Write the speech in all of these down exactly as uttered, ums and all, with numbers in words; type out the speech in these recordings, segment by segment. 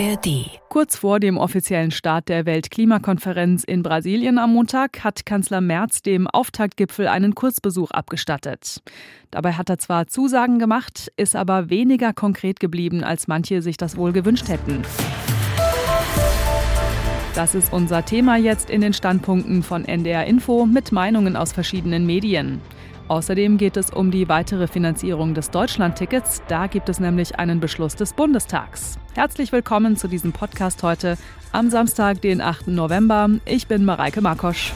A R D. Kurz vor dem offiziellen Start der Weltklimakonferenz in Brasilien am Montag hat Kanzler Merz dem Auftaktgipfel einen Kurzbesuch abgestattet. Dabei hat er zwar Zusagen gemacht, ist aber weniger konkret geblieben, als manche sich das wohl gewünscht hätten. Das ist unser Thema jetzt in den Standpunkten von N D R Info mit Meinungen aus verschiedenen Medien. Außerdem geht es um die weitere Finanzierung des Deutschlandtickets. Da gibt es nämlich einen Beschluss des Bundestags. Herzlich willkommen zu diesem Podcast heute am Samstag, den achten November. Ich bin Mareike Markosch.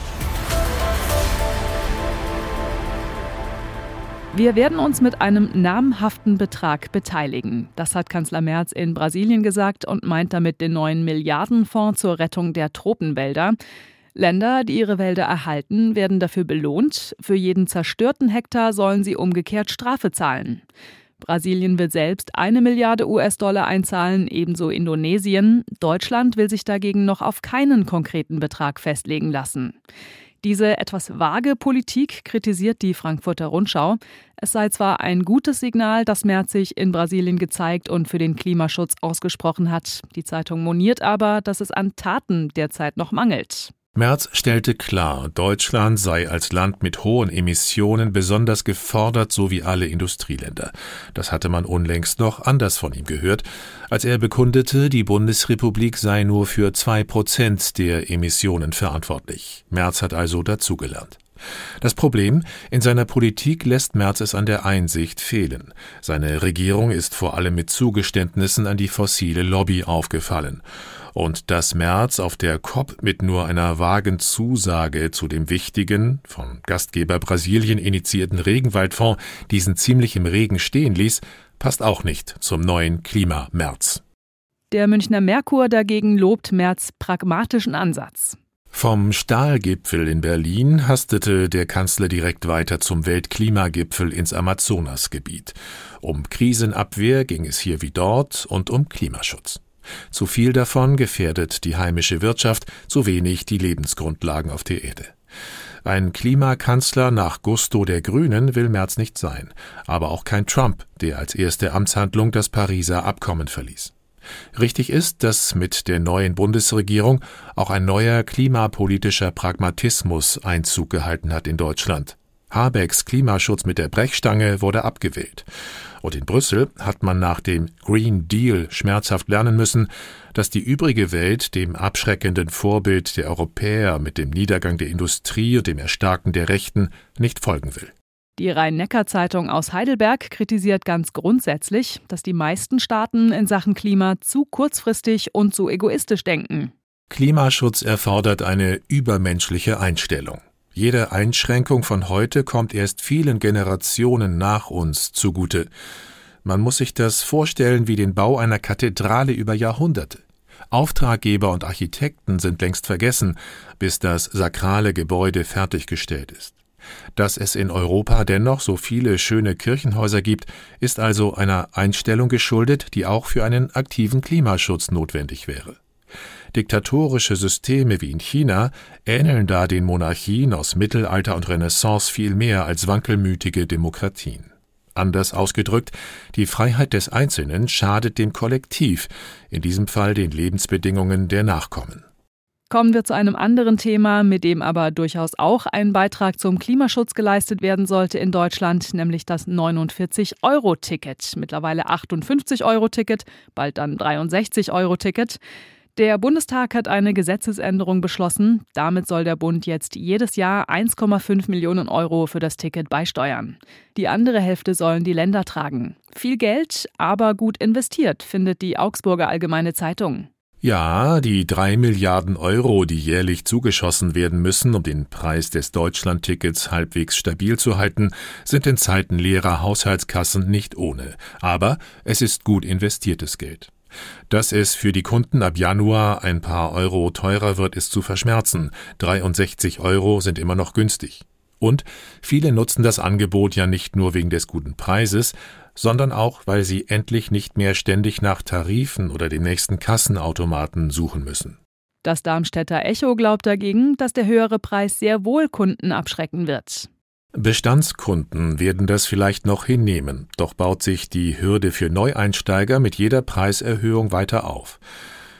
Wir werden uns mit einem namhaften Betrag beteiligen. Das hat Kanzler Merz in Brasilien gesagt und meint damit den neuen Milliardenfonds zur Rettung der Tropenwälder. Länder, die ihre Wälder erhalten, werden dafür belohnt. Für jeden zerstörten Hektar sollen sie umgekehrt Strafe zahlen. Brasilien will selbst eine Milliarde U S-Dollar einzahlen, ebenso Indonesien. Deutschland will sich dagegen noch auf keinen konkreten Betrag festlegen lassen. Diese etwas vage Politik kritisiert die Frankfurter Rundschau. Es sei zwar ein gutes Signal, dass Merz sich in Brasilien gezeigt und für den Klimaschutz ausgesprochen hat. Die Zeitung moniert aber, dass es an Taten derzeit noch mangelt. Merz stellte klar, Deutschland sei als Land mit hohen Emissionen besonders gefordert, so wie alle Industrieländer. Das hatte man unlängst noch anders von ihm gehört, als er bekundete, die Bundesrepublik sei nur für zwei Prozent der Emissionen verantwortlich. Merz hat also dazugelernt. Das Problem, in seiner Politik lässt Merz es an der Einsicht fehlen. Seine Regierung ist vor allem mit Zugeständnissen an die fossile Lobby aufgefallen. Und dass Merz auf der COP mit nur einer vagen Zusage zu dem wichtigen, vom Gastgeber Brasilien initiierten Regenwaldfonds diesen ziemlich im Regen stehen ließ, passt auch nicht zum neuen Klima-Merz. Der Münchner Merkur dagegen lobt Merz' pragmatischen Ansatz. Vom Stahlgipfel in Berlin hastete der Kanzler direkt weiter zum Weltklimagipfel ins Amazonasgebiet. Um Krisenabwehr ging es hier wie dort und um Klimaschutz. Zu viel davon gefährdet die heimische Wirtschaft, zu wenig die Lebensgrundlagen auf der Erde. Ein Klimakanzler nach Gusto der Grünen will Merz nicht sein, aber auch kein Trump, der als erste Amtshandlung das Pariser Abkommen verließ. Richtig ist, dass mit der neuen Bundesregierung auch ein neuer klimapolitischer Pragmatismus Einzug gehalten hat in Deutschland. Habecks Klimaschutz mit der Brechstange wurde abgewählt. Und in Brüssel hat man nach dem Green Deal schmerzhaft lernen müssen, dass die übrige Welt dem abschreckenden Vorbild der Europäer mit dem Niedergang der Industrie und dem Erstarken der Rechten nicht folgen will. Die Rhein-Neckar-Zeitung aus Heidelberg kritisiert ganz grundsätzlich, dass die meisten Staaten in Sachen Klima zu kurzfristig und zu egoistisch denken. Klimaschutz erfordert eine übermenschliche Einstellung. Jede Einschränkung von heute kommt erst vielen Generationen nach uns zugute. Man muss sich das vorstellen wie den Bau einer Kathedrale über Jahrhunderte. Auftraggeber und Architekten sind längst vergessen, bis das sakrale Gebäude fertiggestellt ist. Dass es in Europa dennoch so viele schöne Kirchenhäuser gibt, ist also einer Einstellung geschuldet, die auch für einen aktiven Klimaschutz notwendig wäre. Diktatorische Systeme wie in China ähneln da den Monarchien aus Mittelalter und Renaissance viel mehr als wankelmütige Demokratien. Anders ausgedrückt, die Freiheit des Einzelnen schadet dem Kollektiv, in diesem Fall den Lebensbedingungen der Nachkommen. Kommen wir zu einem anderen Thema, mit dem aber durchaus auch ein Beitrag zum Klimaschutz geleistet werden sollte in Deutschland, nämlich das neunundvierzig Euro Ticket. Mittlerweile achtundfünfzig Euro Ticket, bald dann dreiundsechzig Euro Ticket. Der Bundestag hat eine Gesetzesänderung beschlossen. Damit soll der Bund jetzt jedes Jahr eins Komma fünf Millionen Euro für das Ticket beisteuern. Die andere Hälfte sollen die Länder tragen. Viel Geld, aber gut investiert, findet die Augsburger Allgemeine Zeitung. Ja, die drei Milliarden Euro, die jährlich zugeschossen werden müssen, um den Preis des Deutschlandtickets halbwegs stabil zu halten, sind in Zeiten leerer Haushaltskassen nicht ohne. Aber es ist gut investiertes Geld. Dass es für die Kunden ab Januar ein paar Euro teurer wird, ist zu verschmerzen. dreiundsechzig Euro sind immer noch günstig. Und viele nutzen das Angebot ja nicht nur wegen des guten Preises, sondern auch, weil sie endlich nicht mehr ständig nach Tarifen oder dem nächsten Kassenautomaten suchen müssen. Das Darmstädter Echo glaubt dagegen, dass der höhere Preis sehr wohl Kunden abschrecken wird. Bestandskunden werden das vielleicht noch hinnehmen, doch baut sich die Hürde für Neueinsteiger mit jeder Preiserhöhung weiter auf.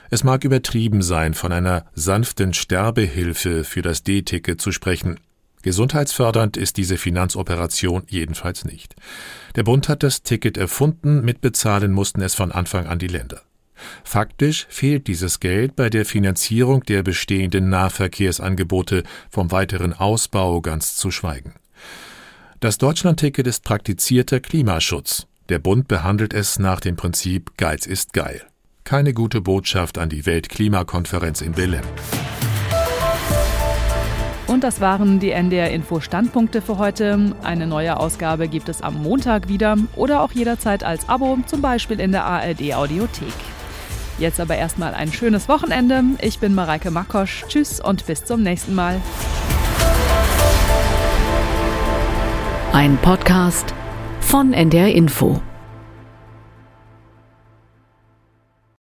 Es mag übertrieben sein, von einer sanften Sterbehilfe für das D-Ticket zu sprechen. Gesundheitsfördernd ist diese Finanzoperation jedenfalls nicht. Der Bund hat das Ticket erfunden, mitbezahlen mussten es von Anfang an die Länder. Faktisch fehlt dieses Geld bei der Finanzierung der bestehenden Nahverkehrsangebote, vom weiteren Ausbau ganz zu schweigen. Das Deutschlandticket ist praktizierter Klimaschutz. Der Bund behandelt es nach dem Prinzip Geiz ist geil. Keine gute Botschaft an die Weltklimakonferenz in Belém. Und das waren die N D R-Info-Standpunkte für heute. Eine neue Ausgabe gibt es am Montag wieder oder auch jederzeit als Abo, zum Beispiel in der A R D-Audiothek. Jetzt aber erstmal ein schönes Wochenende. Ich bin Mareike Makosch. Tschüss und bis zum nächsten Mal. Ein Podcast von N D R Info.